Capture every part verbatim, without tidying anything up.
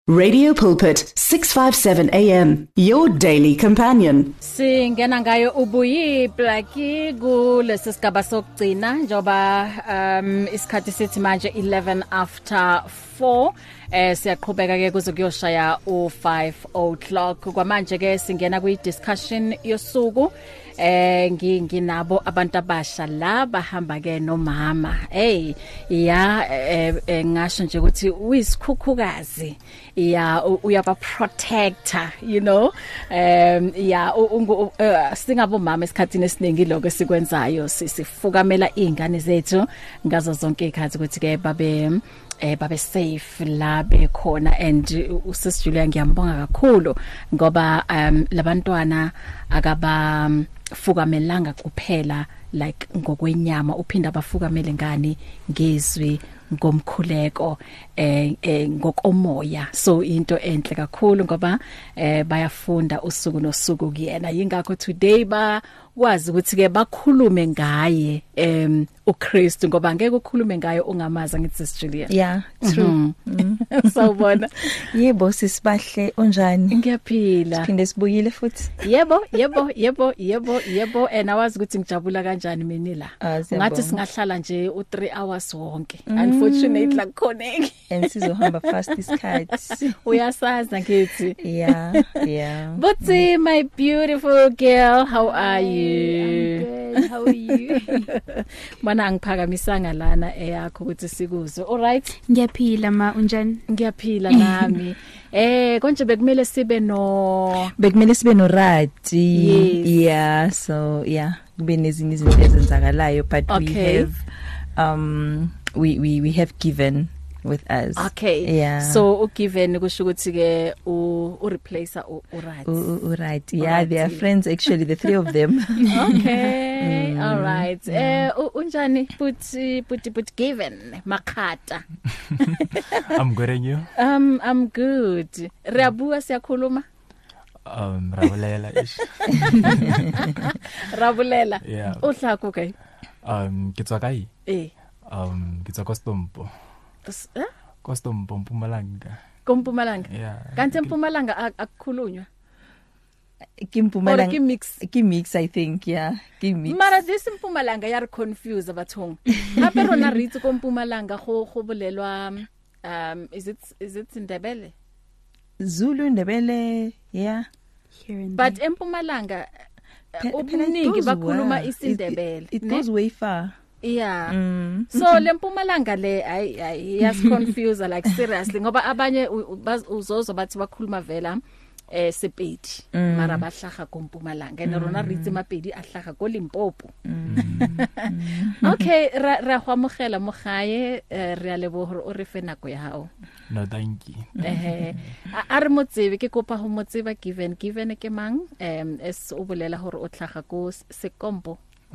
Radio Pulpit, six fifty-seven A M, your daily companion. Singena ngayo ubuyi Blackie kulesi sigaba sokugcina njoba um isikhathi sithi manje eleven after four. Eh siyaqhubeka ke kuze kuyoshaya u five o'clock kwamanje ke singena kwi discussion yosuku. Eh nginginabo abantu abasha la bahamba ke nomama. Hey ya eh ngasho nje ukuthi uyisikhukhukazi. Ya uyaba protector, you know. Um ya singabo mama esikhathini esiningi lokho sikwenzayo sifukamela izingane zethu ngazo zonke ikhathi ukuthi ke babe eh babe safe la bekhona. And usis Julia ngiyambonga kakhulu ngoba um labantwana akaba fukamelanga kuphela like ngokwenyama uphinda abafukamele ngani ngezwi ngomkhuleko eh, eh ngokomoya. So into enhle kakhulu ngoba eh bayafunda usuku nosuku kuyena. Yingakho today ba wazi ukuthi ke bakhulume ngaye em uKristu ngoba ngeke ukhulume ngayo ungamaza ngithi Sis Julia. Yeah, true. Mm -hmm. mm. Sawubona. Yebo sisibahle onjani? Ngiyaphila. Siphinde sibuyile futhi. Yebo, yebo, yebo, yebo, yebo. And awazi ukuthi ngijabula kanjani mina la. Ngathi singahlala nje u three hours wonke. Mm. Unfortunately la khoneki. And sizohamba fast isikhathi. Uyasaza ngithi. Yeah, yeah. But mm. my beautiful girl, how are you? I'm good. How are you? Mana ngiphakamisanga lana eyakho ukuthi sikuzwe. All right? Ngiyaphila ma unjani? Ngiyaphila nami. Eh konje bekumele sibe no bekumele sibe no Rati. Yes. Yeah, so yeah, kube nezinye izinto ezenzakalayo but okay. we have um we we we have given with us. Okay. Yeah. So ugiven kusho ukuthi ke u replacer u right. U right. Yeah, they are friends actually, the three of them. Okay. Mm. All right. Eh uh, unjani puti puti puti given Makhata. I'm good and you? Um I'm good. Reabua siyakhuluma? Um Rabulela ish. Rabulela. Yeah. Uhla ku ke? Um ke tswa kae? Eh. Um ke tswa Kostompo. Eh? Kostompo Mpumalanga. Kompumalanga. Yeah. Kanti Mpumalanga akukhulunywa? Kimpumalanga. Ki mix. Ki mix I think, yeah. Ki mix. Mara this Mpumalanga yar confuse abathong. Hape rona re itse Kompumalanga go go bolelwa um is it is it Ndebele? Zulu Ndebele, yeah. Here and But Mpumalanga ubuningi bakhuluma isiNdebele. It goes way far. Yeah. Mm. So leMpumalanga le ay ay yas confuse like seriously ngoba abanye uzozo bathi bakhuluma vela eh Sepedi mm. mara bahlaga koMpumalanga and rona re itse mapedi a hlaga ko Limpopo. Mm. Okay, ra ra go amogela mo gae re a lebo hore o re fe nako ya hao. No thank you. Eh a re motsebe ke kopa ho motseba given given ke mang em es o bolela hore o hlaga ko Sekompo.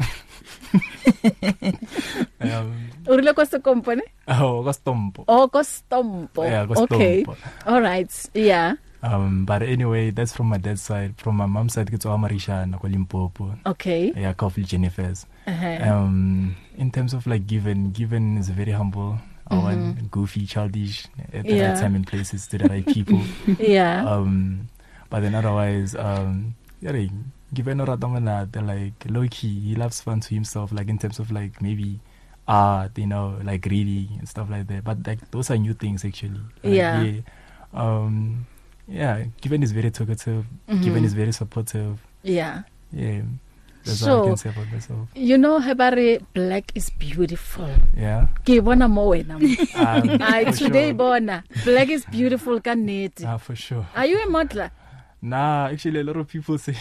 um Urile ko Sekompo ne? Oh, Kostompo. Oh, Kostompo. Yeah, Kostompo. Okay. All right. Yeah. Um but anyway, that's from my dad's side. From my mom's side, it's Amarishana ko Limpopo. Okay. Yeah, Coffee Jennifer's. Uh-huh. Um in terms of like given, given is very humble. I want mm-hmm. goofy, childish at the yeah. right time and places to the right people. Yeah. Um but then otherwise, um yeah, given or like low key, he loves fun to himself, like in terms of like maybe art, you know, like reading and stuff like that. But like those are new things actually. Like, yeah. yeah. Um yeah, given is very talkative, mm-hmm. given is very supportive. Yeah. Yeah. That's so, all I can say about myself. You know, Hebari, black is beautiful. Yeah. Ke bona mo wena. Um, I today sure. bona. Black is beautiful kaneti. Ah, for sure. Are you a modeler? Nah, actually a lot of people say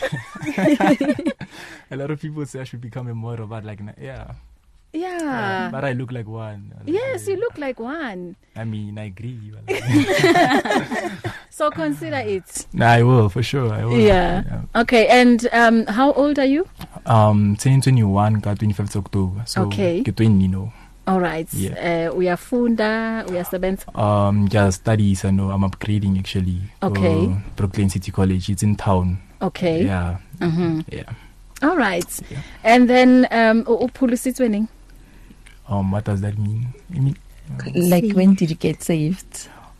a lot of people say I should become a model, but like yeah. Yeah. yeah but I look like one. Yes, you look like one. I mean, I agree. But like so consider it. Nah, I will for sure. I will. Yeah. yeah. Okay, and um how old are you? Um twenty twenty-one, ka twenty-fifth October. So okay. Ke twenty, you know. All right. Yeah. Uh, uyafunda, uyasebenza? Um just studies, I know I'm upgrading actually. Okay. Uh, Brooklyn City College. It's in town. Okay. Yeah. Mhm. Yeah. All right. Yeah. And then um uPhulisitsweni. Um what does that mean? I mean like when did you get saved?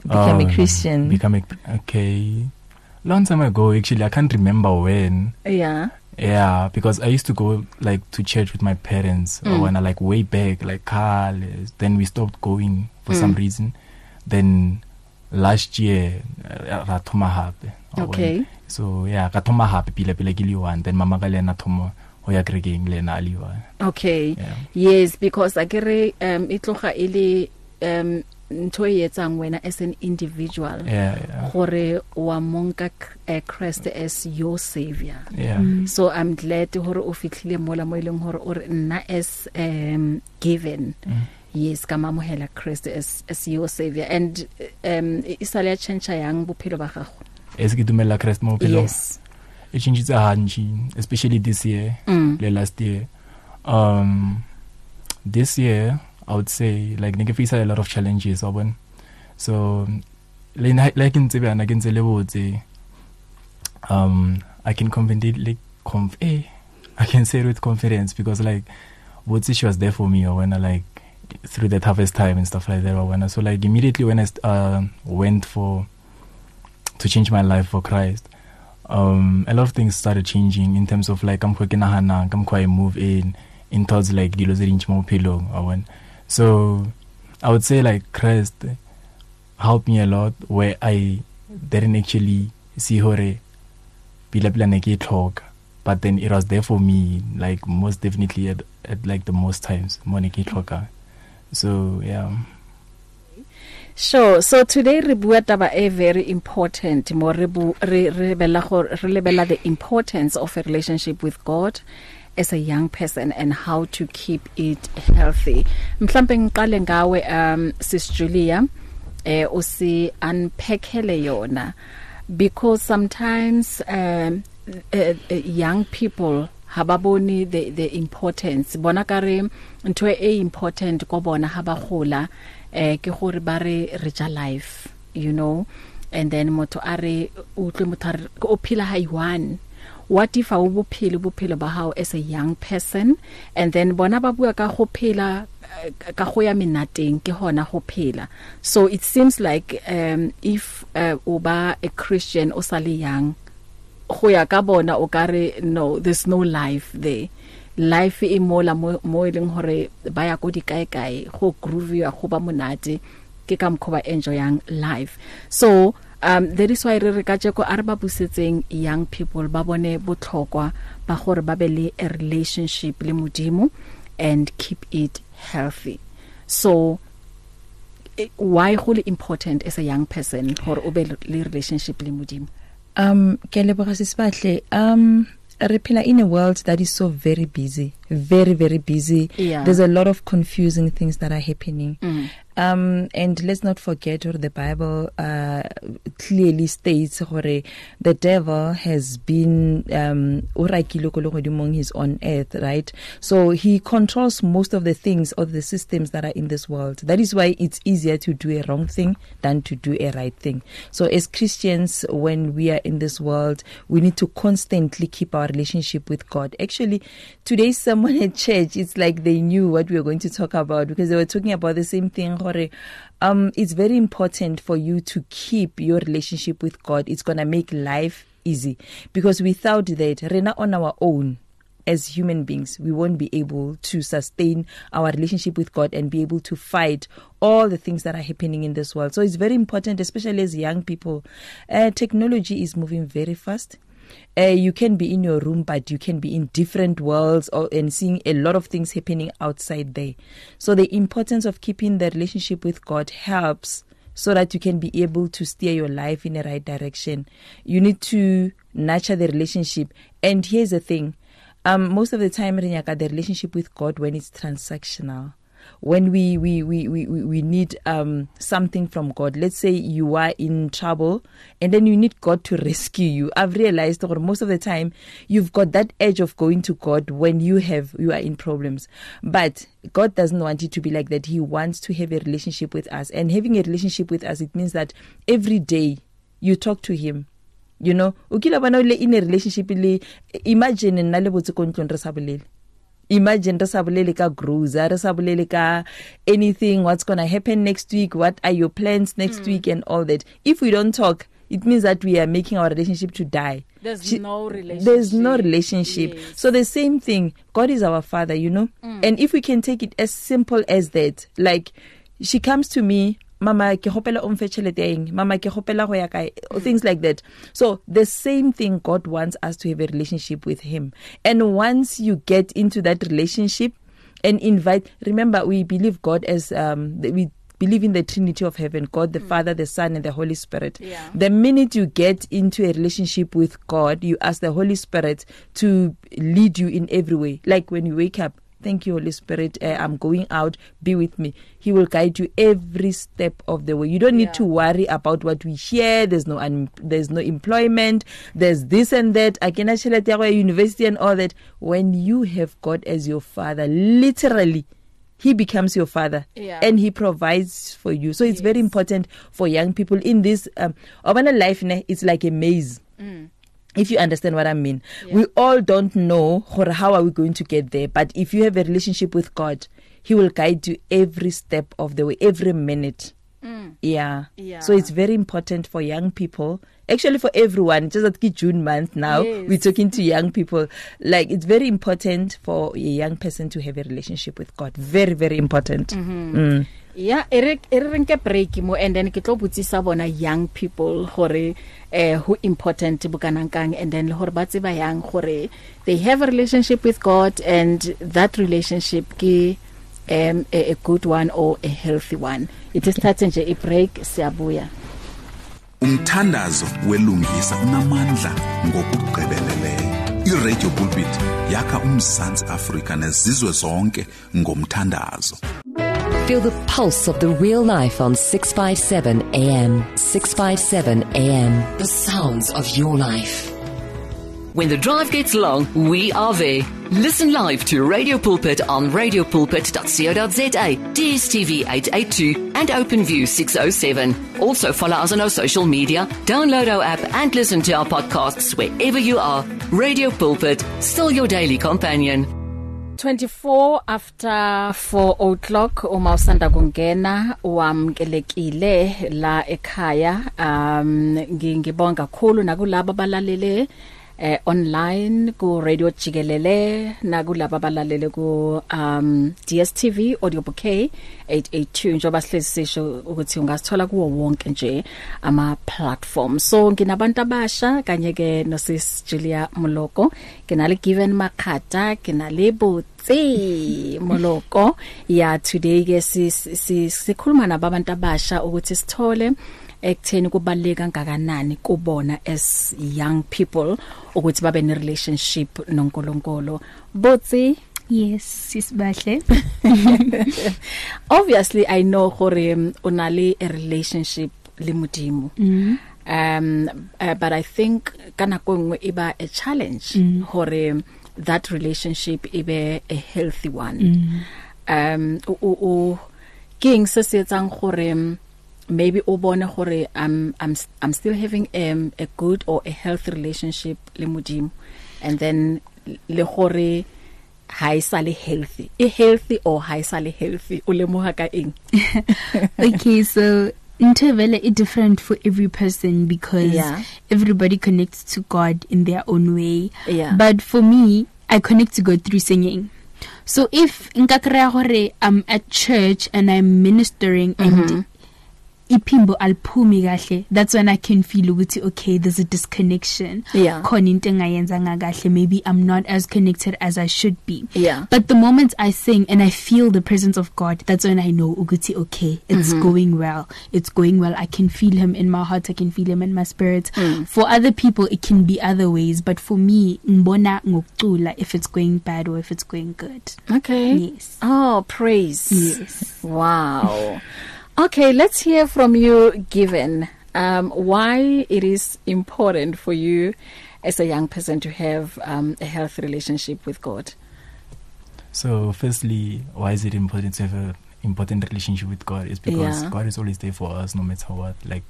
Become Um, a Christian. Become a, okay. Long time ago, actually, I can't remember when. Yeah. Yeah, because I used to go like to church with my parents Mm. or when I like way back, like Carl. Then we stopped going for some Mm. reason. Then last year, uh, ra thoma hape. Or Okay. when- So yeah, ka thoma hape pila pila ke le one. Then mama ka le na thoma ho ya kerekeng le na a le one. Okay. Yeah. Yes, because akere um itloga ile um ntho e etsang wena as an individual. Yeah, yeah. Gore wa monka uh, Christ as your savior. Yeah. Mm. So I'm glad hore o fitlhile mola mo ileng hore o re nna as um given. Mm. Yes, ka mamohela Christ as as your savior, and um isale ya change yang bophelo ba gago. Es ke dumela Christ mo pelo. Yes. E changitse hanji, especially this year, Mm. le last year. Um, this year, I would say, like, nigga face a lot of challenges, open. So, like, like in Tibia, I can say, um, I can confidently, conf- eh, I can say it with confidence because, like, what she was there for me, or when I like through the toughest time and stuff like that, or when I so like immediately when I uh, went for to change my life for Christ. Um, a lot of things started changing in terms of like I'm quite I'm quite move in in towards like the inch more pillow or when. So I would say like Christ helped me a lot where I didn't actually see hore pila pila neke talk, but then it was there for me like most definitely at, at like the most times more neke talker. So yeah. Sure. So today re bua taba a very important mo re bu re re bela go re lebela the importance of a relationship with God as a young person and how to keep it healthy. Mhlambe ngiqale ngawe um Sis Julia eh o si unpackele yona because sometimes um uh, uh, young people hababoni the the importance bona kare ntwe e important go bona haba gola eh ke gore ba re recha life, you know, and then motho are utlwe motho o phila high one. What if a bo phile bo phile ba hao as a young person, and then bona ba bua ka go phela ka go ya menateng ke hona go phela. So it seems like um if uh, oba a Christian o sale young go ya ka bona o kare no, there's no life there. Life e mola mo mo ileng hore ba ya go di kae kae go groove ya go ba monate ke ka mkhoba enjoyang life. So um that is why re re ka tsheko a re ba busetseng young people ba bone botlhokwa ba gore ba be le a relationship le modimo and keep it healthy. So it, why really important as a young person gore o be le relationship le modimo? Um ke leboga sesbatle um re phela in a world that is so very busy, very very busy. Yeah. There's a lot of confusing things that are happening. Mm. Um and let's not forget or the Bible uh clearly states hore the devil has been um among his on earth, right? So he controls most of the things or the systems that are in this world. That is why it's easier to do a wrong thing than to do a right thing. So as Christians, when we are in this world, we need to constantly keep our relationship with God. Actually, today someone at church, it's like they knew what we were going to talk about because they were talking about the same thing. Um, it's very important for you to keep your relationship with God. It's going to make life easy because without that, Rena on our own, as human beings, we won't be able to sustain our relationship with God and be able to fight all the things that are happening in this world. So it's very important, especially as young people. Uh, technology is moving very fast. Uh, you can be in your room, but you can be in different worlds or, and seeing a lot of things happening outside there. So the importance of keeping the relationship with God helps so that you can be able to steer your life in the right direction. You need to nurture the relationship. And here's the thing. Um, most of the time, the relationship with God when it's transactional. When we we, we, we, we need um something from God. Let's say you are in trouble and then you need God to rescue you. I've realized that most of the time you've got that edge of going to God when you have you are in problems. But God doesn't want it to be like that. He wants to have a relationship with us. And having a relationship with us, it means that every day you talk to Him. You know, ukila bana in a relationship, imagine nna le botse ko ntlong re sa bolele. imagine re sa bolele ka grocer, re sa bolele ka anything, what's going to happen next week, what are your plans next mm. week and all that. If we don't talk, it means that we are making our relationship to die. There's she, no relationship. There's no relationship. Yes. So the same thing, God is our Father, you know. Mm. And if we can take it as simple as that, like she comes to me, Mama ke hopela o mfe tšhelete eng, Mama ke hopela go ya kae, things like that. So the same thing, God wants us to have a relationship with Him. And once you get into that relationship and invite, remember we believe God as um we believe in the Trinity of heaven, God the mm. Father, the Son, and the Holy Spirit. Yeah. The minute you get into a relationship with God, you ask the Holy Spirit to lead you in every way. Like when you wake up, thank you, Holy Spirit, uh, I'm going out, be with me. He will guide you every step of the way. You don't need yeah. to worry about what we hear. There's no un- there's no employment. There's this and that. I can actually tell you university and all that. When you have God as your Father, literally, He becomes your Father, yeah. and He provides for you. So it's yes. very important for young people in this um, urban life. It's like a maze. Mm. If you understand what I mean. Yeah. We all don't know how are we going to get there. But if you have a relationship with God, He will guide you every step of the way, every minute. Mm. Yeah. yeah. So it's very important for young people. Actually, for everyone, just at June month now, yes. we're talking to young people. Like, it's very important for a young person to have a relationship with God. Very, very important. Mm-hmm. Mm. Yeah, Eric, Eric, break mo, and then kitlo butsi sa bona young people hore eh who important bukanankang, and then hore ba tseba yang hore they have a relationship with God, and that relationship ki um a, a good one or a healthy one. It is starting nje a break siyabuya. Umthandazo welungisa unamandla ngokugqibeleleyo. iRadio Pulpit yakha uMzantsi Afrika nezizwe zonke ngomthandazo. Feel the pulse of the real life on six fifty-seven A M. six fifty-seven A M. The sounds of your life. When the drive gets long, we are there. Listen live to Radio Pulpit on radio pulpit dot co dot za, D S T V eight eighty-two and OpenView six oh seven. Also follow us on our social media, download our app and listen to our podcasts wherever you are. Radio Pulpit, still your daily companion. twenty-four after four o'clock uma usanda kungena wamkelekile la ekhaya. um ngibonga kakhulu nakulabo balalele eh, online ku Radio Jikelele nakulabo balalele ku um D S T V Audio Bouquet eight eighty-two njoba sihlezi sisho ukuthi ungasithola kuwo wonke nje ama platforms. So nginabantu abasha kanye ke no sis Julia Moloko, kenale Given Makata, kenale Botsi Moloko. Yeah, today ke sikhuluma nabantu abasha ukuthi sithole ekutheni kubaleka kangakanani kubona as young people ukuthi babe ne relationship noNkulunkulu. Botsi. Yes, sisibahle. Obviously I know gore unale a relationship le Modimo. Mm-hmm. Um uh, but I think kana kongwe iba a challenge mm-hmm. gore that relationship ibe a healthy one. Mm-hmm. Um o o king se se tsang gore maybe obone gore I'm I'm I'm still having um, a good or a healthy relationship le Modimo, and then le gore ha isale healthy, e healthy or ha isale healthy o lemoha ka eng? Okay, so intervele is different for every person because yeah. everybody connects to God in their own way. Yeah. But for me, I connect to God through singing. So if nkakrea gore I'm at church and I'm ministering mm-hmm. and ipimbo alphumi kahle, that's when I can feel ukuthi okay, there's a disconnection. Yeah. Khona into engayenzanga kahle, maybe I'm not as connected as I should be. Yeah. But the moment I sing and I feel the presence of God, that's when I know ukuthi okay, it's mm-hmm. going well. It's going well. I can feel Him in my heart. I can feel Him in my spirit. Mm. For other people, it can be other ways. But for me, ngibona ngokucula if it's going bad or if it's going good. Okay. Yes. Oh, praise. Yes. Wow. Okay, let's hear from you, Given. Um, why it is important for you as a young person to have um, a healthy relationship with God? So, firstly, why is it important to have an important relationship with God? It's because yeah. God is always there for us, no matter what. Like,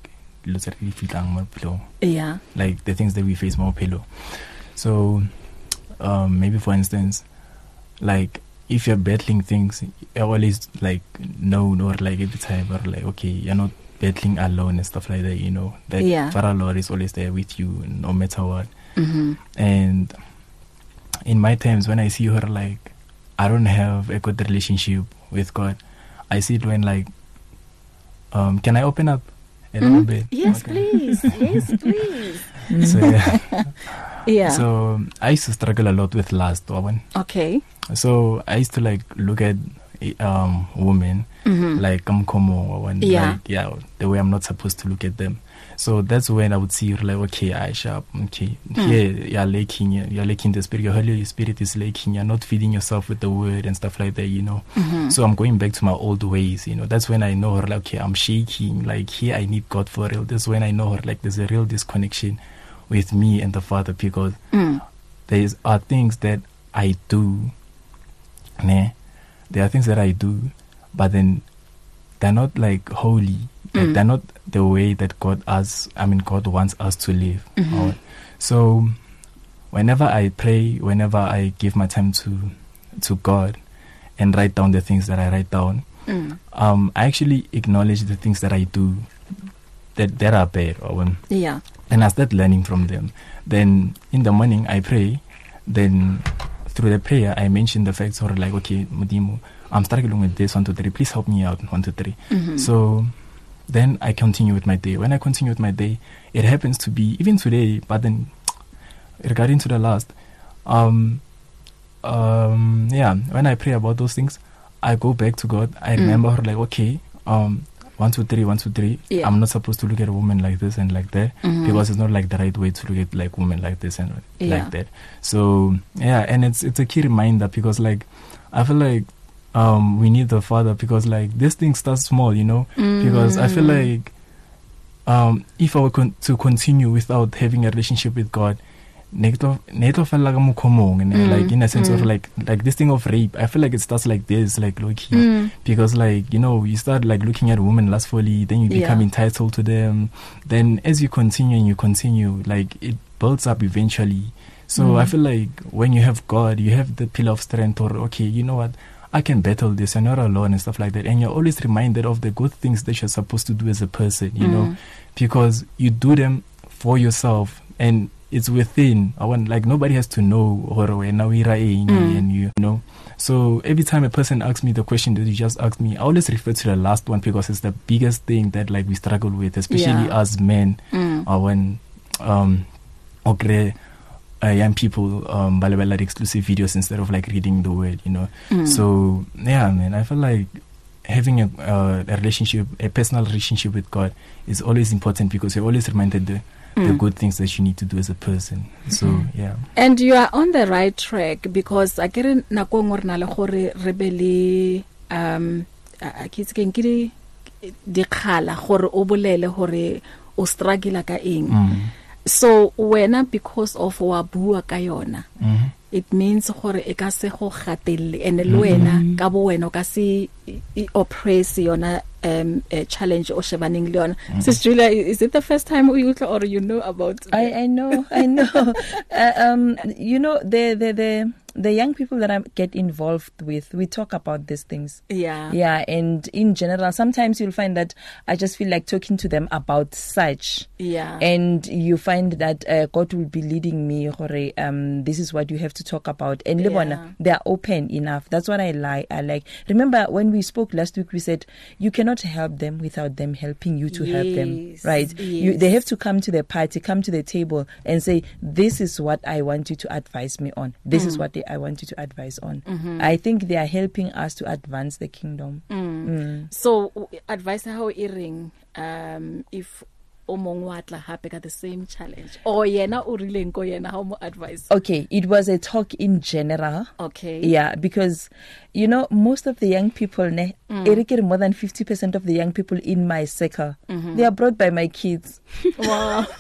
yeah, like the things that we face more pillow. So, um, maybe for instance, like if you're battling things, you're always like known, or like every time, or like okay, you're not battling alone and stuff like that, you know. That Yeah. Father Lord is always there with you no matter what. Mm-hmm. And in my times when I see her like I don't have a good relationship with God, I see it when like um can I open up a Mm-hmm. little bit? Yes, Okay. please. Yes, please. So yeah. Yeah. So I used to struggle a lot with lust, Owen. Okay. So I used to like look at um women Mm-hmm. like um como when Yeah. like yeah the way I'm not supposed to look at them. So that's when I would see like okay, Aisha, okay, Mm. here you're lacking, you're lacking the spirit, your Holy Spirit is lacking, you're not feeding yourself with the word and stuff like that, you know. Mm-hmm. So I'm going back to my old ways, you know. That's when I know her like okay, I'm shaking, like here I need God for real. That's when I know her like there's a real disconnection with me and the Father, because Mm. there are things that I do, ne? There are things that I do, but then they're not like holy. Like Mm. they're not the way that God us. I mean, God wants us to live. Mhm. Or- So, whenever I pray, whenever I give my time to to God, and write down the things that I write down, Mm. um, I actually acknowledge the things that I do that that are bad, or when Yeah. and I start learning from them. Then in the morning I pray. Then through the prayer I mention the facts, or like okay, Mudimu, I'm struggling with this one two three. Please help me out one two three. Mhm. So then I continue with my day. When I continue with my day, it happens to be even today. But then regarding to the last, um, um, yeah, when I pray about those things, I go back to God. I Mm. remember her like okay, um. One, two, three, one, two, three. Yeah. I'm not supposed to look at a woman like this and like that, Mhm. because it's not like the right way to look at like women like this and Yeah. like that. So yeah, and it's it's a key reminder, because like I feel like um we need the Father, because like this thing starts small, you know. Because I feel Mm. like um if I were con- to continue without having a relationship with God, neto neto feel like I'm komong, and Mm, like in a sense mm. of like like this thing of rape. I feel like it starts like this, like looking, Mm. because like you know you start like looking at women lustfully, then you become Yeah. entitled to them. Then as you continue and you continue, like it builds up eventually. So I feel like when you have God, you have the pillar of strength, or okay, you know what, I can battle this, I'm not alone and stuff like that. And you're always reminded of the good things that you're supposed to do as a person, you know, Mm. because you do them for yourself, and it's within. I want like nobody has to know, or now Mm. and you know. So every time a person asks me the question that you just asked me, I always refer to the last one, because it's the biggest thing that like we struggle with, especially Yeah. as men, Mm. or when um okay uh, young people um balabala exclusive videos instead of like reading the word, you know. Mm. So yeah, man, I feel like having a, uh, a relationship, a personal relationship with God is always important, because you're always reminded the, the Mm. good things that you need to do as a person. So yeah. And you are on the right track, because I get nako ngwe re na le gore re be le um a kitse ke nkile dikhala gore o bolele gore o struggle ka eng. Mm. So wena, because of wa bua ka yona, Mm-hmm. it means gore e ka se go gatelle, and le wena ka bo wena ka se i oppress yona um a challenge o shebaneng le yona. Sister Julia, is it the first time you or you know about I, I know, I know. uh, um, you know, the, the, the, the young people that I get involved with, we talk about these things. Yeah. Yeah, and in general, sometimes you'll find that I just feel like talking to them about such. Yeah. And you find that uh, God will be leading me, hore, um, this is what you have to talk about. And Yeah. Lebona, they are open enough. That's what I like. I like. Remember when we spoke last week, we said you cannot help them without them helping you to help them, Yes, right? You, yes. they have to come to the party, come to the table, and say, "This is what I want you to advise me on. This Mm. is what they, I want you to advise on." Mm-hmm. I think they are helping us to advance the kingdom. Mm. Mm. So w- advice how earing um if o mong wa tla hape ka the same challenge, or yena o rileng ko yena how mo advice. Okay, it was a talk in general. Okay. Yeah, because you know most of the young people, ne, mm. more than fifty percent of the young people in my circle, Mm-hmm. they are brought by my kids. Wow.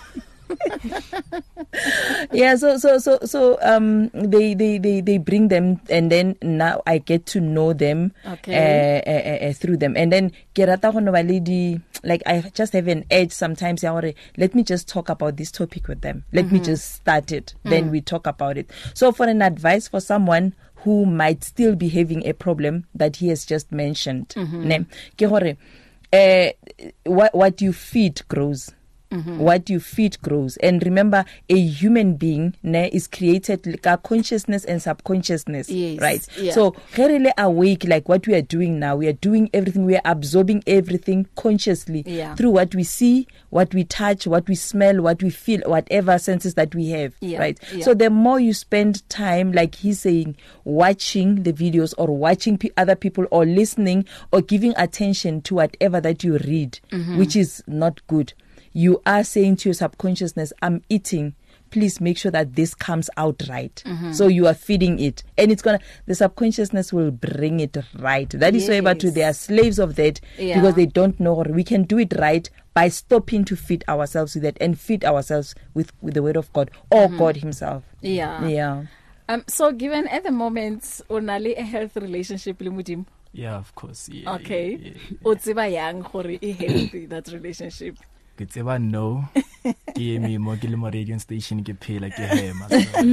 Yeah, so so so so um they they they they bring them, and then now I get to know them okay. uh, uh, uh, through them, and then ke rata go no ba le di, like I just have an edge sometimes ya gore let me just talk about this topic with them, let mm-hmm. me just start it, mm. then we talk about it. So for an advice for someone who might still be having a problem that he has just mentioned, mm-hmm. ne ke gore uh, what what you feed grows. Mm-hmm. What you feed grows. And remember, a human being ne, is created like a consciousness and subconsciousness, yes. right? Yeah. So really awake, like what we are doing now, we are doing everything, we are absorbing everything consciously yeah. through what we see, what we touch, what we smell, what we feel, whatever senses that we have, yeah. right? Yeah. So the more you spend time, like he's saying, watching the videos or watching p- other people or listening or giving attention to whatever that you read, mm-hmm. which is not good. You are saying to your subconsciousness, I'm eating. Please make sure that this comes out right. Mm-hmm. So you are feeding it. And it's going to, the subconsciousness will bring it right. That is yes. why but to they are slaves of that yeah. because they don't know we can do it right by stopping to feed ourselves with that and feed ourselves with, with the word of God or mm-hmm. God himself. Yeah. Yeah. Um, so given at the moment, onali a healthy relationship le Modimo? Yeah, of course. Yeah, okay. Yeah, yeah, o tseba yang gore e healthy that relationship? Ke tseba no ke me mo ke le mo radio station ke phela ke hema.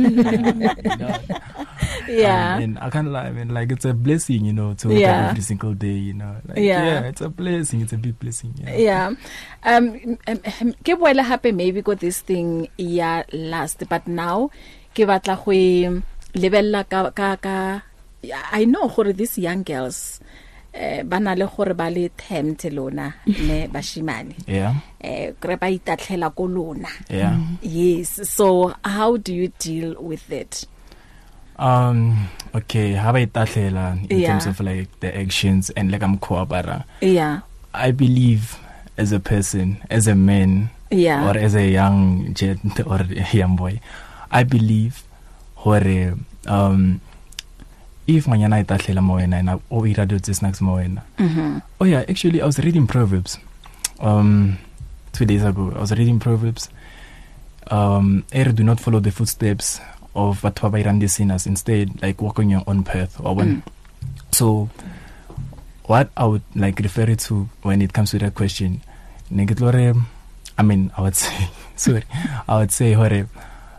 Yeah. Um, and I can't lie, I mean, like it's a blessing, you know, to wake yeah. up every single day, you know. Like, yeah. yeah, it's a blessing, it's a big blessing. Yeah. Yeah. Um ke boela happy maybe got this thing ya last, but now ke batla go lebella ka ka ka I know gore these young girls eh bana le gore ba le tempt lona ne bashimane yeah eh kre ba itatlhela ko lona yeah yes. So how do you deal with it? Um okay, how about itatlhela in yeah. terms of like the actions and like I'm coabara. Yeah. I believe as a person, as a man, yeah. or as a young gent or a young boy, I believe hore um if manyana itatlhela mo wena na o ira dilo tse snacks mo wena. Mhm. Oh yeah, actually I was reading Proverbs um two days ago. I was reading Proverbs. Um er do not follow the footsteps of batho ba irang the sinners, instead like walk on your own path or when. Mm. So what I would like refer it to when it comes to that question, negitlore I mean I would say sorry I would say hore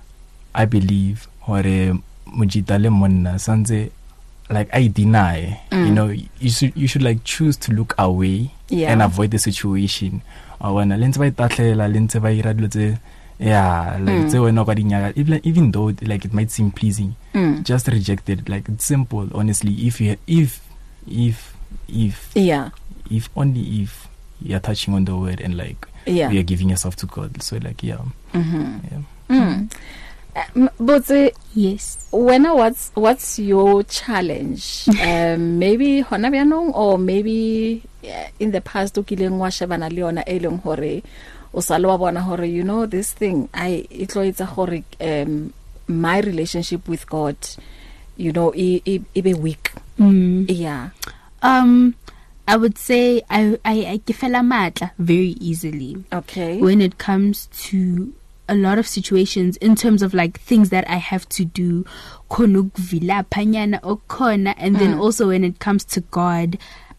I believe hore mujita le monna sanze like I deny, mm. you know, you should you should like choose to look away yeah. and avoid the situation. Or when lentse ba itatlela lentse ba ira dilo tse yeah like tse wena ba dinyaga, even even though like it might seem pleasing, mm. just reject it. Like it's simple, honestly. If you if if if yeah if only if you're touching on the word and like yeah you're giving yourself to God. So like yeah, mm-hmm. yeah. Mm. Uh, but uh, yes, when what's what's your challenge? um, maybe hona byanong or maybe uh, in the past o kileng wa shebana le yona e leng hore o sa lo bona hore you know this thing I it tloetsa hore um my relationship with God, you know, it it, it be weak. Mm. Yeah. Um I would say I I I kefela matla very easily. Okay. When it comes to a lot of situations in terms of like things that I have to do, konukvila panyana okona, and then mm. also when it comes to God,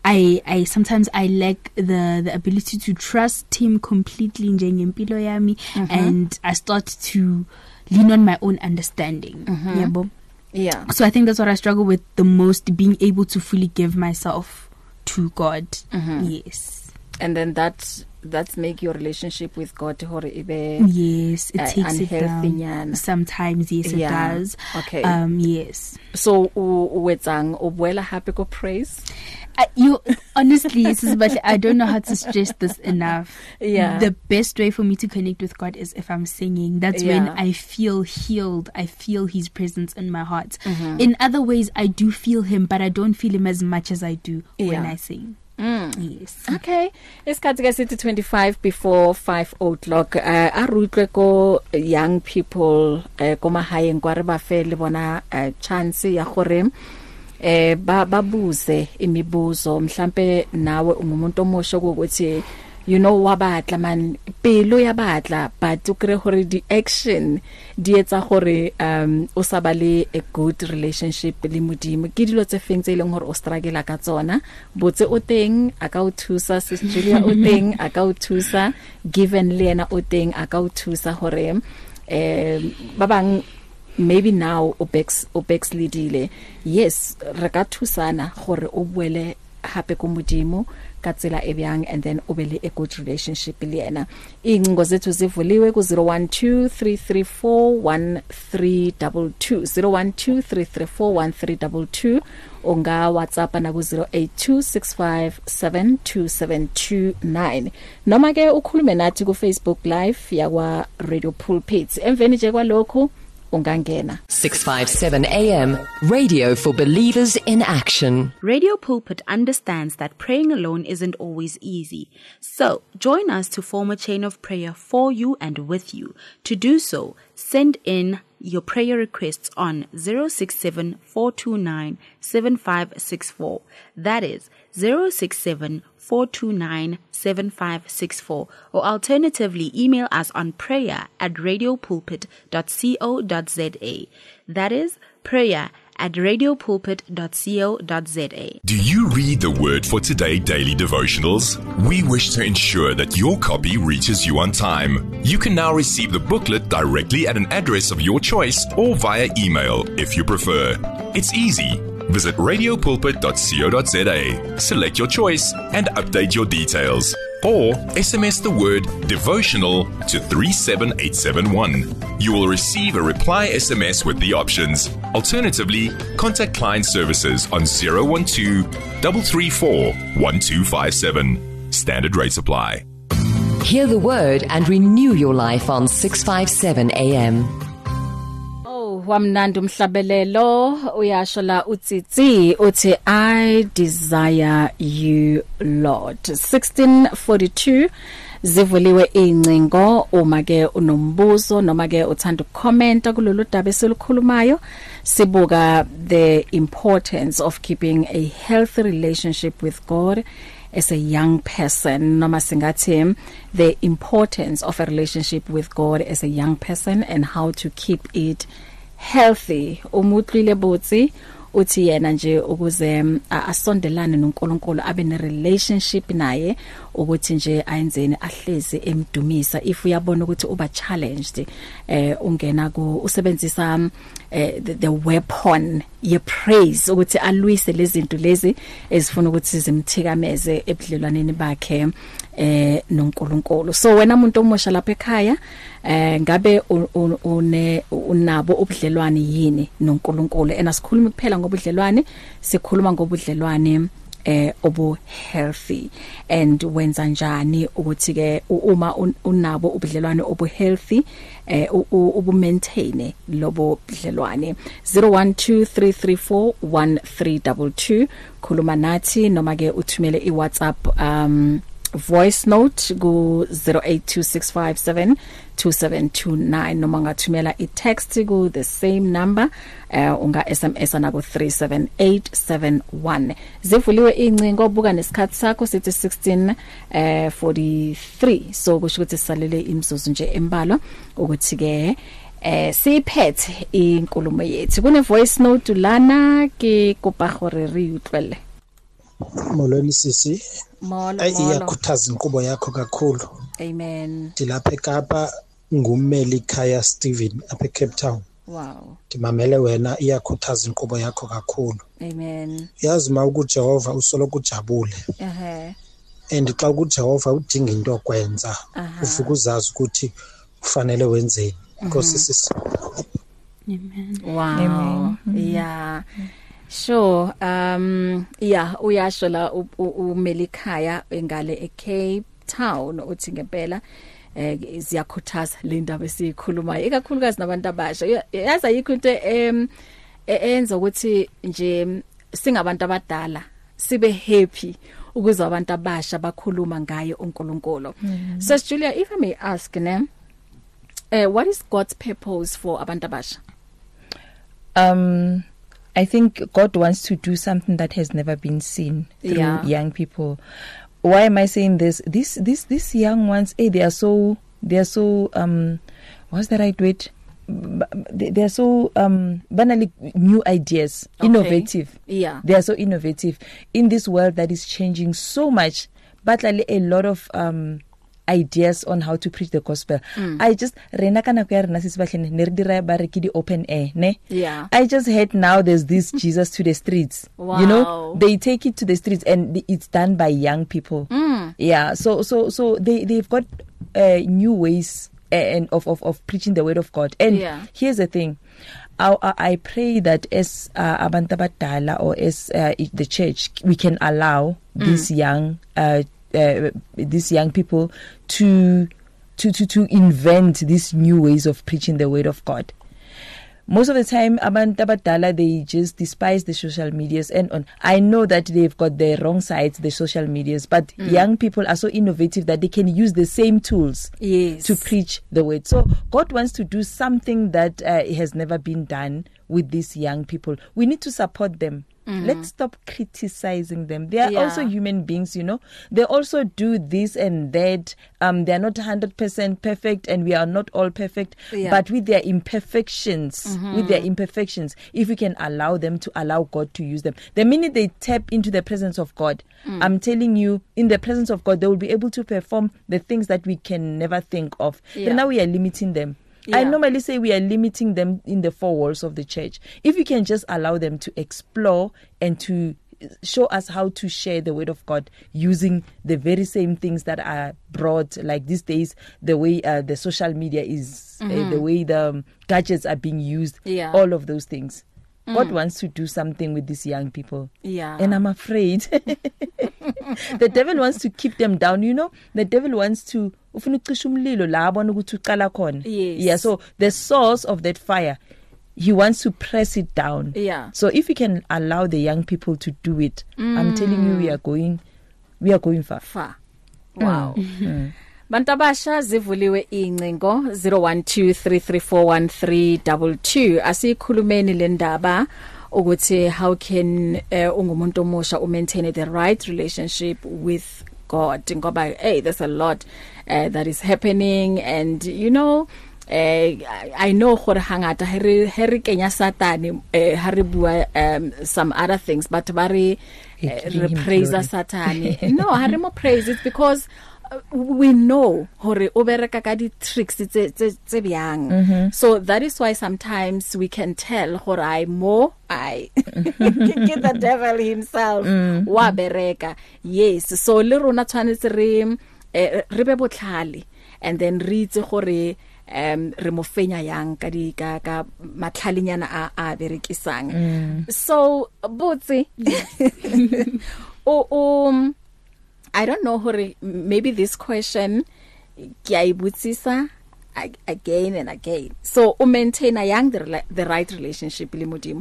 I I sometimes I lack the the ability to trust him completely njengempilo yami, mm-hmm. and I start to lean on my own understanding. Mm-hmm. Yeah, yeah. So I think that's what I struggle with the most, being able to fully give myself to God. Mm-hmm. Yes. And then that that's make your relationship with God hore ibe yes it uh, takes it down nyana. Sometimes yes yeah. it does. Okay. Um yes. So o wetsang o boela happy go praise. Uh, you honestly this is but I don't know how to stress this enough. Yeah. The best way for me to connect with God is if I'm singing. That's yeah. when I feel healed. I feel his presence in my heart. Mm-hmm. In other ways I do feel him, but I don't feel him as much as I do yeah. when I sing. Mm. Yes. Okay. Isikhathi ke sithi twenty-five before five o'clock. Uh, a rutlwe ko young people uh, ko mahaeng kwa re ba fe le bona uh, chance ya gore eh ba babuze imibuzo, mhlambe nawe ungumuntu omosho ukuthi you know wa batla man pelo ya batla but o kre hore di action di etsa hore um o sa ba le a good relationship le modimo ke dilo tse feng tse ileng hore o struggle ka tsona botse o teng aka o thusa sis Julia o teng aka o thusa given Lena o teng aka o thusa hore eh ba bang maybe now obex obex lidile yes re ka thusana gore o buele hape ko modimo ka tsela e byang and then o be le a good relationship le yena incingo zethu zivuliwe ku zero one two three three four one three two two zero one two three three four one three two two unga WhatsApp na ku zero eight two six five seven two seven two nine noma ke ukhulume nathi ku Facebook live yakwa Radio Pulpit emveni nje kwalokho ungangena six fifty-seven A M Radio for believers in action. Radio Pulpit understands that praying alone isn't always easy. So, join us to form a chain of prayer for you and with you. To do so, send in your prayer requests on zero six seven four two nine seven five six four. That is zero six seven four two nine seven five six four, or alternatively email us on prayer at radiopulpit dot co dot za. That is prayer at radiopulpit dot co dot za. Do you read the Word for Today daily devotionals? We wish to ensure that your copy reaches you on time. You can now receive the booklet directly at an address of your choice or via email if you prefer. It's easy. Visit radiopulpit dot co dot za, select your choice and update your details. Or S M S the word devotional to three seven eight seven one. You will receive a reply S M S with the options. Alternatively, contact client services on zero one two three three four one two five seven. Standard rates apply. Hear the word and renew your life on six fifty-seven A M. Wamnandi umhlabelelo uyasho la utsitsi uthi I desire you Lord. sixteen forty-two zivuliwe incingo uma ke unombuzo noma ke uthanda ukukhomenta kulolu daba esilukhulumayo sibuka the importance of keeping a healthy relationship with God as a young person noma singathi the importance of a relationship with God as a young person and how to keep it healthy. Umutlile botsi uthi yena nje ukuze asondelane noNkulunkulu abe ne relationship naye ukuthi nje ayenzeni ahlezi emdumisa if uyabona ukuthi uba challenged eh ungena ku usebenzisa eh, the, the weapon ye praise ukuthi alwise lezi zinto lezi ezifuna ukuthi zimthikameze ebudlelwaneni bakhe eh noNkulunkulu. So wena umuntu omosha lapha ekhaya eh ngabe une unabo ubudlelwane yini noNkulunkulu? And asikhulumi kuphela ngobudlelwane, sikhuluma ngobudlelwane eh obu healthy and wenza njani ukuthi ke uma unabo ubudlelwane obu healthy eh ubu maintain lobo budlelwane. Zero one two three three four one three two two khuluma nathi noma ke uthumele I WhatsApp um voice note go zero eight two six five seven two seven two nine noma ngathumela I text go the same number uh, unga S M S na go three seven eight seven one. Zivuliwe incingo buka nesikhathi sakho sithi sixteen forty-three, so kusho ukuthi salele imzuzu nje embalwa ukuthi ke eh siphethe inkulumo yethu. Kune voice note lana ke kopa gore re utlwele. Molweni sisi. Molo Ay molo. iyakhuthaza inqubo yakho kakhulu. Amen. Dilapha eKapa ngummeli Khaya Steven apha eCape Town. Wow. Ndimamele wena iyakhuthaza inqubo yakho kakhulu. Amen. Yazi ma ukuJehova usoloko ujabule. Ehe. And xa kuJehova udinga into okwenza uvuka uzazi ukuthi kufanele wenzeni. Because sisi. Amen. Wow. Amen. Yeah. Sure. Um yeah, uyasho la uMelikhaya engale eCape Town uthi ngempela eh ziyakhuthaza le ndaba esikhulumayo ikakhulukazi nabantu abasha. Yazi ayikho into em enza ukuthi nje singabantu abadala sibe happy ukuze abantu abasha bakhuluma ngaye uNkulunkulu. So Julia, if I may ask, ne eh what is God's purpose for abantu abasha? Um I think God wants to do something that has never been seen through Yeah. young people. why am I saying this? These these these young ones, hey, they are so they are so um, what's the right word? They are so um, banally new ideas, okay. innovative. Yeah, they are so innovative in this world that is changing so much. But like a lot of um, ideas on how to preach the gospel. Mm. I just rena kana ko ya rena se sebatleng ne re dira ba re ke di open air, ne? Yeah. I just heard now there's this Jesus to the streets. Wow. You know, they take it to the streets and it's done by young people. Mm. Yeah. So so so they they've got uh, new ways and of, of of preaching the word of God. And yeah. here's the thing. I, I pray that as uh, abantu abadala or as uh, the church, we can allow mm. these young uh, uh, these young people to to to to invent these new ways of preaching the word of God. Most of the time, abantu abadala, they just despise the social medias and on. I know that they've got the wrong sides, the social medias, but mm. young people are so innovative that they can use the same tools yes. to preach the word. So God wants to do something that uh, has never been done with these young people. We need to support them. Mm-hmm. Let's stop criticizing them. They are yeah. also human beings, you know. They also do this and that. Um, they are not one hundred percent perfect, and we are not all perfect. Yeah. But with their imperfections, mm-hmm. with their imperfections, if we can allow them to allow God to use them, the minute they tap into the presence of God, mm. I'm telling you, in the presence of God, they will be able to perform the things that we can never think of. Yeah. But now we are limiting them. Yeah. I normally say we are limiting them in the four walls of the church. If we can just allow them to explore and to show us how to share the word of God using the very same things that are brought, like these days, the way uh, the social media is, mm-hmm. uh, the way the um, gadgets are being used, yeah. all of those things. Mm. God wants to do something with these young people. Yeah. And I'm afraid the devil wants to keep them down. You know, the devil wants to yes. Yeah, so the source of that fire, he wants to press it down. Yeah. So if we can allow the young people to do it, mm. I'm telling you, we are going we are going far. Far. Wow. Mm. Mm. Bantabasha zivuliwe incingo zero one two three three four one three two two. Asikhulumeni le ndaba ukuthi how can uh, ungumuntu omusha maintain the right relationship with God. Ngoba hey, there's a lot uh, that is happening, and you know uh, I know gore hangata heri heri kenya satani uh, hari bua um, some other things, but very uh, praise satani. No, hari mo praise it because we know hore obereka ka di tricks tse tse tse byang. So that is why sometimes we can tell hore I more I get the devil himself mm. wa bereka. Yes, so le rona tshwanetse re re be botlhale and then re itse gore um re mo fenya yang ka di ka ka matlhalinyana a a berekisang. Mm. So botse o um I don't know, hore, maybe this question again and again. So, to maintain a young the, the right relationship,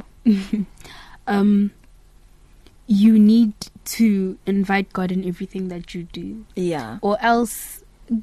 um, you need to invite God in everything that you do. Yeah. Or else,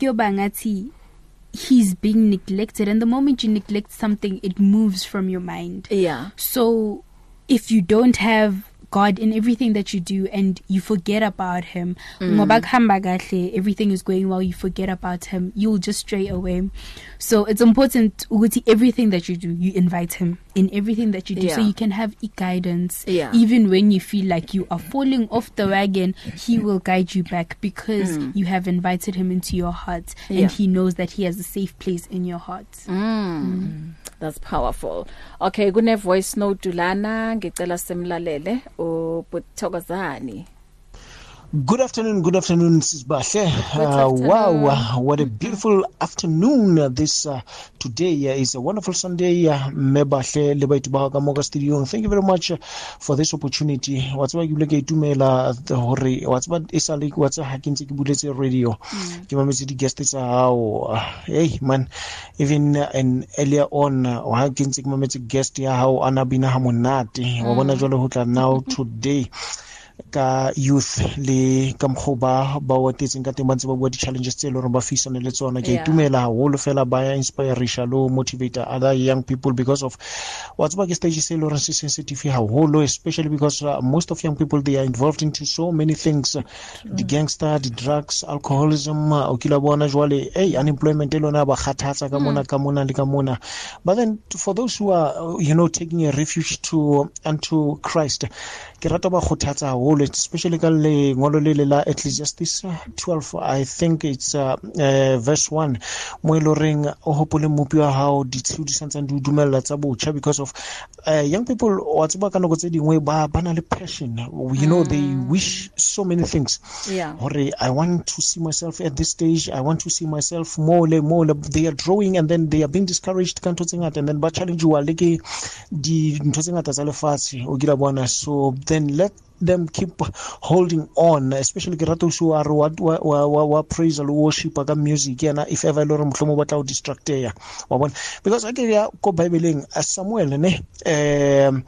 he's being neglected. And the moment you neglect something, it moves from your mind. Yeah. So, if you don't have God in everything that you do and you forget about him, mm. everything is going well, you forget about him, you'll just stray away. So it's important everything that you do, you invite him in everything that you do, yeah. so you can have guidance. Yeah. Even when you feel like you are falling off the wagon, he will guide you back because mm. you have invited him into your heart, yeah. and he knows that he has a safe place in your heart. Mm. Mm. That's powerful. Okay, kune voice note Dulana ngicela simlalele uButhokozani. Good afternoon, good afternoon, Sisbahle. Uh, wow, uh, what a beautiful afternoon uh, this uh, today uh, is a wonderful Sunday. Uh, Mebahle lebaitu ba ka moka studio. Thank you very much uh, for this opportunity. What's why you like to email the hore? What's what is like what's hacking to bullet radio? Ke mametse di guests how hey man, even uh, and earlier on uh, hacking to mametse guest ya how anabina hamonate wa bona jolo hotla now today. ka youth le ka mkhoba ba wa tetseng ka teng ba ntse ba bua di challenges tse le rona ba fisana le tsona ke itumela haholo fela ba ya inspire lo motivate other young people because of what's about stage se le rona se sensitive haholo, especially because uh, most of young people they are involved into so many things, uh, the gangster, the drugs, alcoholism, uh, okila bona jwale hey unemployment e lona ba khathatsa ka mona ka mona le ka mona. But then for those who are you know taking a refuge to unto Christ, ke rata ba khothatsa haholo, especially ka le ngolo le la Ecclesiastes twelve, I think it's uh, uh, verse one, mo e loreng o hopole mopi wa hao di tshudi santsa di dumella tsa botjha, because of uh, young people wa tseba ka nako tse dingwe ba bana le passion, you know, they wish so many things. Yeah. Hore I want to see myself at this stage, I want to see myself more le more, they are drawing and then they are being discouraged ka ntho tse ngata, and then ba challenge wa le ke di ntho tse ngata tsa lefatshe o gila bona. So then let them keep holding on, especially ke rata so are wa wa wa praise and worship ka music yana, if ever lo re mhlomo batla o distract ya wa bona, because I ke ya ko Bible-eng Samuel ne um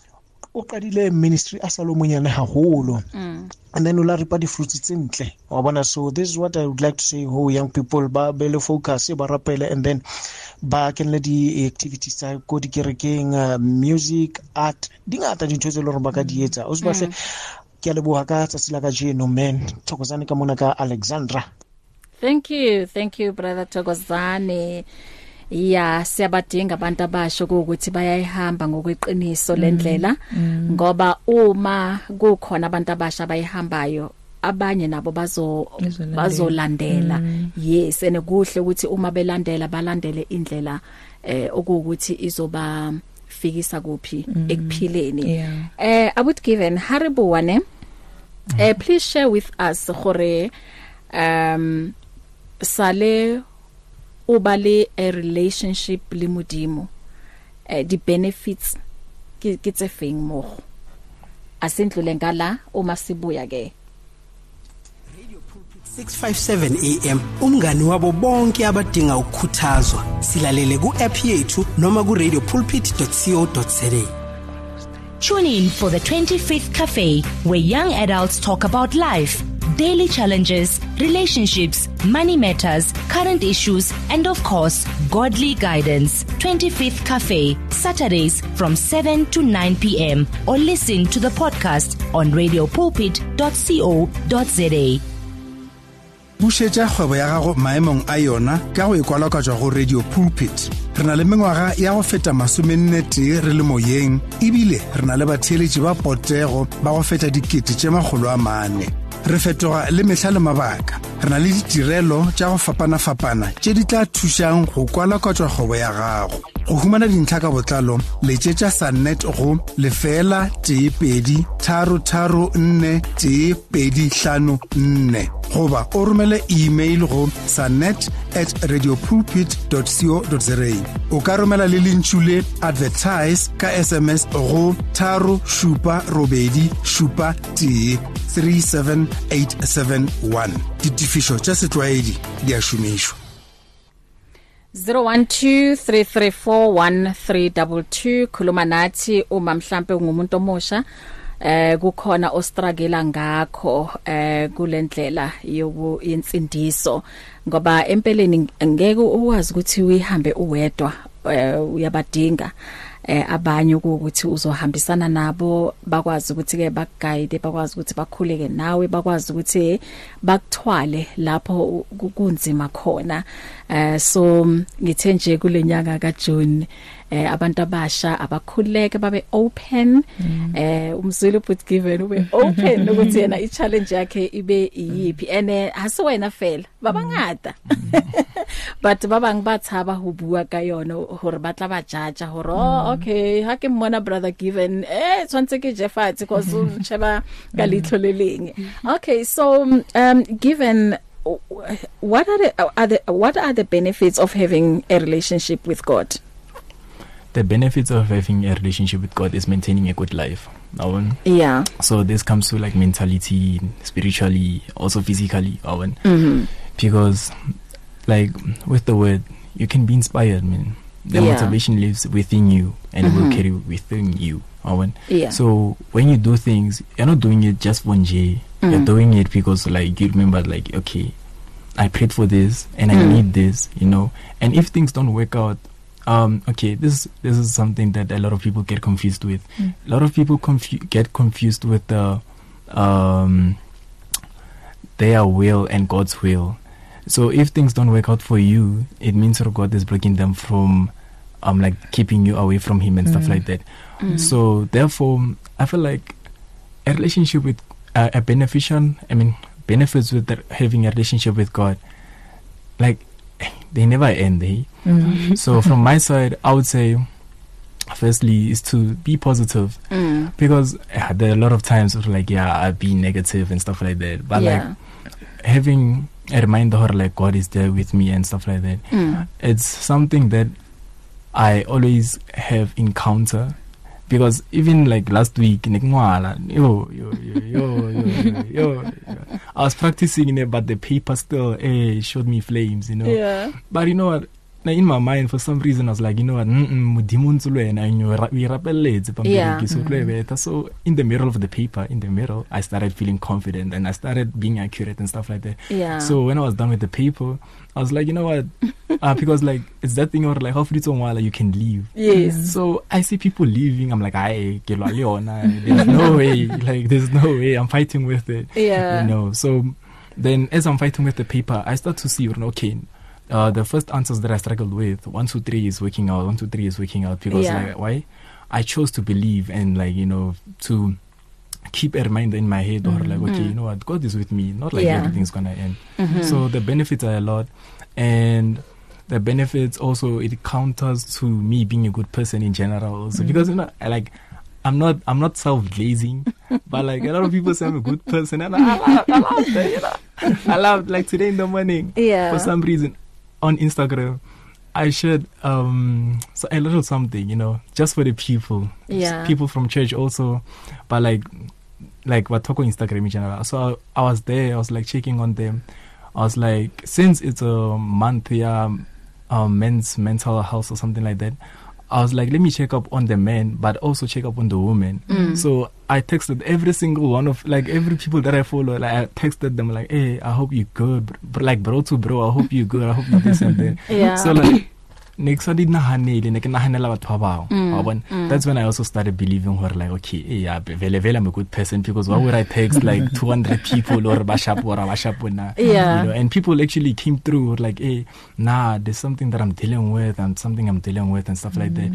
o qadile ministry a Solomon haholo, mm. and then ula ripa di fruits tse ntle wa bona. So this is what I would like to say, ho young people ba bele focus ba rapele, and then ba kenle di activities tsa go di kerekeng, uh, music, art, dingata dintho tse le rona ba ka di etsa o se ba se ke a leboha ka tsa sila ka jeno man. Thokozane ka mona ka Alexandra. Thank you, thank you brother Thokozane. Ya siyabadinga abantu abasho ukuthi bayayihamba ngokweqiniso lendlela, ngoba uma kukhona abantu abasha bayihambayo abanye nabo bazo bazolandela. Mm. Yes, ene kuhle ukuthi uma belandela balandele indlela eh okuthi izoba fikisa kuphi mm. ekuphileni. Yeah. Eh I would given Haribuwane, mm. eh please share with us gore um sale ubale a relationship le modimo, eh the benefits ke ke tse feng mo asendlule ngala uma sibuya ke six fifty-seven A M umngani wabo bonke abadinga ukukhuthazwa. Silalele ku app yethu noma ku radio pulpit dot co dot za. Tune in for the twenty-fifth Cafe, where young adults talk about life, daily challenges, relationships, money matters, current issues, and of course, godly guidance. twenty-fifth Cafe, Saturdays from seven to nine P M or listen to the podcast on radio pulpit dot co dot za. Bušetša kgwebo ya gago maemong a yona ka go ikwalakatšwa go Radio Pulpit. Re na le mengwaga ya go feta masomenne tee re le moyeng, ebile re na le batheeletši ba potego ba go feta dikete tše magolo a mane. Re fetoga le mehla le mabaka. Re na le ditirelo tša go fapana-fapana tše di tla thušang go kwalakatšwa kgwebo ya gago. Go humana dintlha ka botlalo letšetša Sunnet go lefela tee pedi tharo tharo nne tee pedi hlano nne, goba o romele email go sunnet at radio pulpit dot co dot za. O ka romela le lentšhule advertise ka S M S go tharo šupa robedi šupa tee three seven eight seven one. Ditifišo tša setlwaedi di a šomišwa. zero one two three three four one three two two. Khuluma nathi uma mhlambe ngumuntu omusha eh kukhona ostruggle ngakho eh kulendlela yoku insindiso, ngoba empeleni ngeke uwazi ukuthi uyihambe uwedwa, uyabadinga eh abanye ukuthi uzohambisana nabo, bakwazi ukuthi ke baguide, bakwazi ukuthi bakhuleke nawe, bakwazi ukuthi bakuthwale lapho kunzima khona. Eh so ngithe nje kulenyanga ka June eh abantu abasha abakhuleke babe open, mm. eh umzulu but given ube open ukuthi yena I challenge yakhe ibe yipi, ene hasiwena fela babangata but baba ngibathaba ho bua ka yona hore batla ba jaja hore oh, okay ha ke mmona brother given eh tshwantse ke je fatshe cause o cheba ka litlo le leng. Okay, so um given what are the, are the what are the benefits of having a relationship with God? The benefits of having a relationship with God is maintaining a good life. Awan. Yeah. So this comes to like mentality, spiritually, also physically. Awan. Mm-hmm. Because like with the word, you can be inspired, man. the Yeah. motivation lives within you and Mhm. will carry within you. Awen. Yeah. So when you do things, you're not doing it just for nje. You're Mm. doing it because like you remember like, okay, I prayed for this and I Mm. need this, you know. And if things don't work out, um, okay, this this is something that a lot of people get confused with. Mm. A lot of people confu- get confused with the um their will and God's will. So if things don't work out for you, it means that God is breaking them from um like keeping you away from him and stuff Mm. like that. Mm. So therefore I feel like a relationship with uh, a beneficial I mean benefits with the, having a relationship with God, like they never end, eh? Mm. So from my side I would say firstly is to be positive. Mm. Because uh, there are a lot of times of like yeah I'll be negative and stuff like that, but Yeah. like having a reminder or like God is there with me and stuff like that, Mm. it's something that I always have encounter. Because even like last week, nikngwala, yo, yo, yo, yo, yo, yo, yo, I was practicing it, but the paper still eh, showed me flames, you know. Yeah. But you know what? Now in my mind, for some reason, I was like, you know what? Yeah. Mm-hmm. So in the middle of the paper, in the middle, I started feeling confident and I started being accurate and stuff like that. Yeah. So when I was done with the paper, I was like, you know what? uh, because like it's that thing or like how while you can leave. Yes. So I see people leaving. I'm like, aye, there's no way. Like there's no way. I'm fighting with it. Yeah. You know. So then as I'm fighting with the paper, I start to see, okay, uh, the first answers that I struggled with, one, two, three is working out. One, two, three is working out because Yeah. like why? I chose to believe and like you know to keep a reminder in my head or like okay, Mm. you know what, God is with me. Not like Yeah. everything's gonna end. Mhm. So the benefits are a lot, and the benefits also it counters to me being a good person in general also Mm. because you know I like. I'm not. I'm not self-glazing, but like a lot of people say I'm a good person, and I, I, I love that. You know, I love like today in the morning. Yeah. For some reason, on Instagram, I shared um so a little something, you know, just for the people. Yeah. People from church also, but like like we're talking Instagram in general. So I, I was there. I was like checking on them. I was like, since it's a month, yeah, um, men's mental health or something like that. I was like, let me check up on the men, but also check up on the women. Mm. So I texted every single one of, like, every people that I follow, like, I texted them, like, hey, I hope you're good. Br- like, bro to bro, I hope you're good. I hope you this and that. Yeah. So, like, next I did nahanele, nek nahanela batho ba bang. Mm, Wa bona? mm. That's when I also started believing her, like, okay, hey, yeah, vele vele I'm a good person, because why would I text like two hundred people or bashap or bashap na? Yeah. You know, and people actually came through like, hey, nah, there's something that I'm dealing with and something I'm dealing with and stuff like that.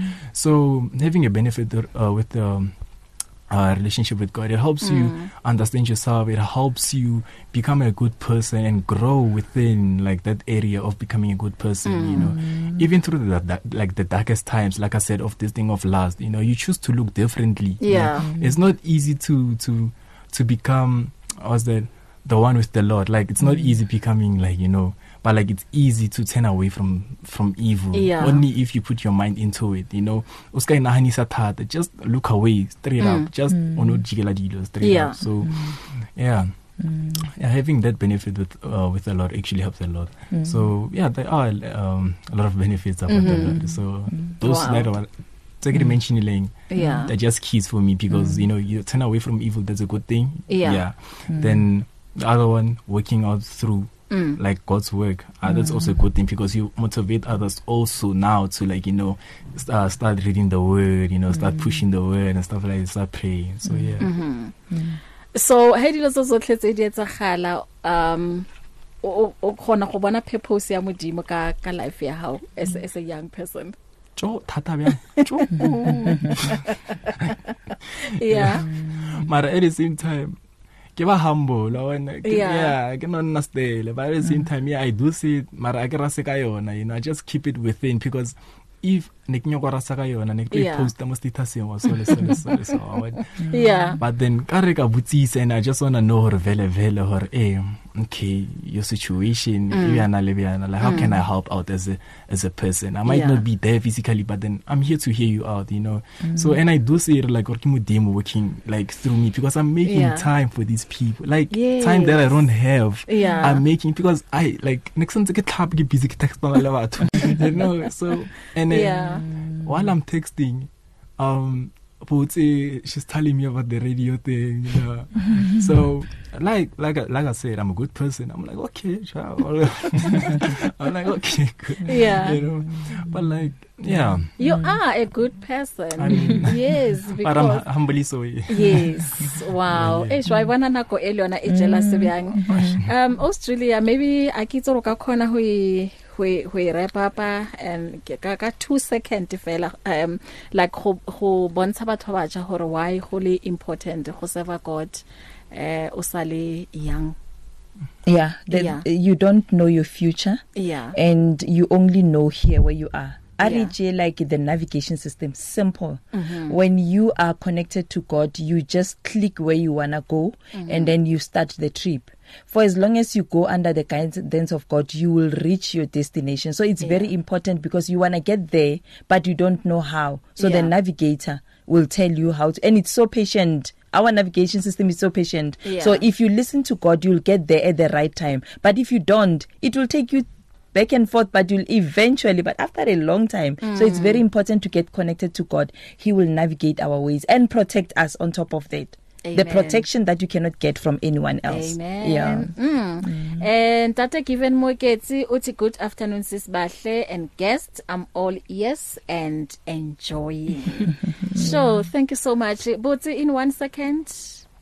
So having a benefit uh, with the um, uh, relationship with God, it helps you Mm. understand yourself. It helps you become a good person and grow within like that area of becoming a good person. You know, even through the, the like the darkest times, like I said, of this thing of lust. You know, you choose to look differently. you Yeah. know. It's not easy to to to become. What's that? The one with the Lord. Like it's not easy becoming like you know. But like it's easy to turn away from from evil. Yeah. Only if you put your mind into it, you know. Uska inahanisa thata, just look away straight Mm. up. Just Mm. ono jigela dilo straight Yeah. up. So yeah. Yeah, having that benefit with uh, with the Lord actually helps a lot. Mm. So yeah, there are um, a lot of benefits about the Mhm. Lord. So those Wow. that are take mentioning Yeah. they're just keys for me because you know you turn away from evil, that's a good thing. Yeah. Yeah. Mm. Then the other one, working out through Mm. like God's work, uh, that's Mm. also a good thing because you motivate others also now to like you know st- uh, start reading the word, you know, start pushing the word and stuff like that, start praying. So yeah. Mhm. So ha dilo tso tsotlhe tse di etsagala um o o khona go bona purpose ya modimo ka ka life ya hao as as a young person. Jo thata bjang. Jo. Yeah. But at the same time, ke ba humble, I wanna, ke, Yeah. yeah, ke not nastele, but at the same time, yeah, I do see it, mara ke rase ka yona, you know, I just keep it within because if ne ke nyoko rasa ka yona, ne ke Yeah. post mo statuseng wa so le so le so le so, I want- Yeah. But then ka re ka butsisa and I just wanna know hore vele vele hore eh okay, your situation, Mm. mm. like how Mm. can I help out as a as a person? I might Yeah. not be there physically, but then I'm here to hear you out, you know. Mm. So and I do say like working working like through me because I'm making Yeah. time for these people, like Yes. time that I don't have. Yeah. I'm making because I like next time to get club get busy text you know. So and then Yeah. while I'm texting, um. But uh, she's telling me about the radio thing, you know. So, like, like, like I said, I'm a good person. I'm like, okay, ciao. I'm like, okay, good. Yeah. You know, but like, yeah. You are a good person. I mean, yes, but I'm because hu- humbly so. yes. Wow. Yeah, yeah. Eh, shwa ibona nako e le yona e jealous byang. Um Australia maybe a kitso ro ka khona ho e we we wrap up and ka ka two second fela um like go go bontsha batho ba ja hore why holy important go serve God eh o sale young. Yeah, that Yeah. you don't know your future. Yeah. And you only know here where you are. Yeah. R J, like the navigation system, simple. Mhm. When you are connected to God, you just click where you wanna go, Mhm. and then you start the trip. For as long as you go under the guidance of God, you will reach your destination. So it's very important because you wanna get there, but you don't know how. So the Yeah. navigator will tell you how to, and it's so patient. Our navigation system is so patient. Yeah. So if you listen to God, you'll get there at the right time. But if you don't, it will take you back and forth, but you'll eventually, but after a long time. So it's Mm. very important to get connected to God. He will navigate our ways and protect us on top of that. The Amen. protection that you cannot get from anyone else. Amen. Yeah. Mm. And Tata Given Moketsi, uti good afternoon sis Bahle and guests. I'm all ears and enjoying. So thank you so much. But in one second.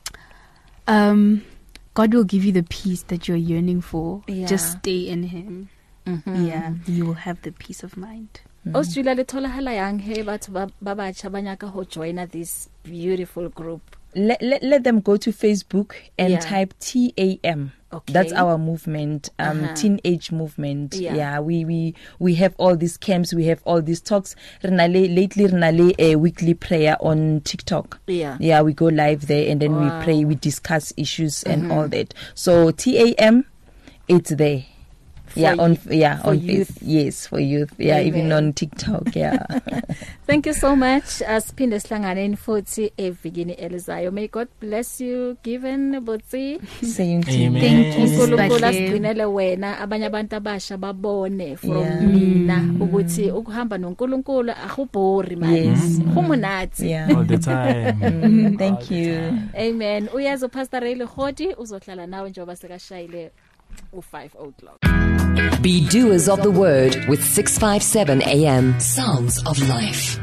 Um, God will give you the peace that you're yearning for. Yeah. Just stay in Him. Mhm. Yeah, you will have the peace of mind. Australia le thola hala yang he batho ba ba batjha ba nyaka ho join this beautiful group. Let, let, let them go to Facebook and Yeah. type T A M. Okay. That's our movement, um, Uh-huh. teenage movement. Yeah. Yeah, we, we we have all these camps, we have all these talks. Renale, lately, Renale, a weekly prayer on TikTok. Yeah. Yeah, we go live there and then Wow. we pray, we discuss issues and Mhm. all that. So T A M, it's there. For yeah, on you- yeah, for on youth. Face- yes, for youth. Yeah, even Amen. on TikTok. Yeah. Thank you so much. Asiphinde sihlangane futhi evikini elizayo. May God bless you given Botsi. Same to you. Amen. Thank you, uNkulunkulu Sibahle. asigcinele wena abanye abantu abasha babone from Yeah. mina ukuthi ukuhamba noNkulunkulu akubhori manje. Yes. Kumunathi. Yeah. All the time. Mm, thank you. Amen. Uyazo Pastor Ray Legodi uzohlala nawe njengoba sekashayile u five o'clock. Be doers of the word with six fifty-seven A M. Sounds of Life.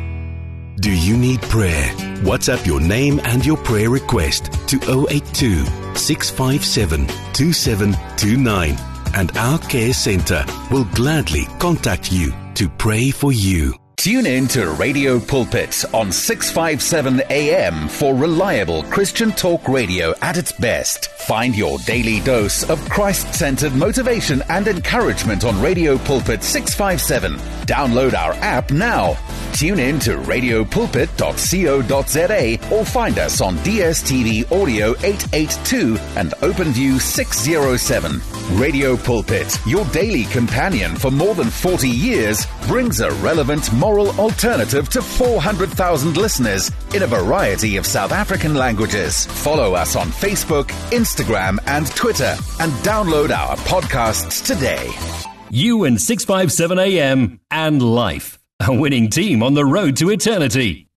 Do you need prayer? WhatsApp your name and your prayer request to zero eight two, six five seven, two seven two nine and our care center will gladly contact you to pray for you. Tune in to Radio Pulpit on six fifty-seven A M for reliable Christian talk radio at its best. Find your daily dose of Christ-centered motivation and encouragement on Radio Pulpit six fifty-seven. Download our app now. Tune in to radio pulpit dot co dot za or find us on D S T V Audio eight eighty-two and OpenView six oh seven. Radio Pulpit, your daily companion for more than forty years, brings a relevant moral alternative to four hundred thousand listeners in a variety of South African languages. Follow us on Facebook, Instagram and Twitter and download our podcasts today. You and six fifty-seven A M and Life, a winning team on the road to eternity.